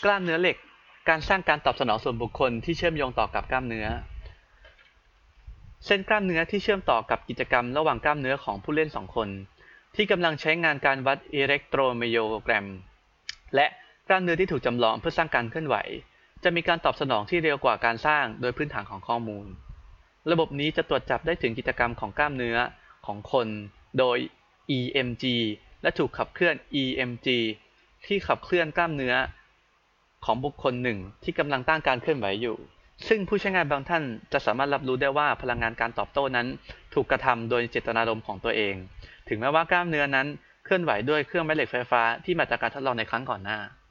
กล้ามเนื้อเหล็กการสร้างการตอบสนองส่วนบุคคลที่เชื่อมโยงต่อกับกล้ามเนื้อเส้นกล้ามเนื้อที่เชื่อมต่อกับกิจกรรมระหว่างกล้ามเนื้อของผู้เล่น2 คนที่กำลังใช้งานการวัดอิเล็กโทรไมโอแกรมและกล้ามเนื้อที่ถูกจำลองเพื่อสร้างการเคลื่อนไหวจะมีการตอบสนองที่เร็วกว่าการสร้างโดยพื้นฐานของข้อมูลระบบนี้จะตรวจจับได้ถึงกิจกรรมของกล้ามเนื้อของคนโดย EMG และถูกขับเคลื่อน EMG ที่ขับเคลื่อนกล้ามเนื้อของบุคคลหนึ่งที่กำลังต้านการเคลื่อนไหวอยู่ซึ่งผู้ใช้งานบางท่านจะสามารถรับรู้ได้ว่าพลังงานการตอบโต้นั้นถูกกระทำโดยเจตนารมณ์ของตัวเองถึงแม้ว่ากล้ามเนื้อนั้นเคลื่อนไหวด้วยเครื่องแม่เหล็กไฟฟ้าที่มาจากการทดลองในครั้งก่อนหน้า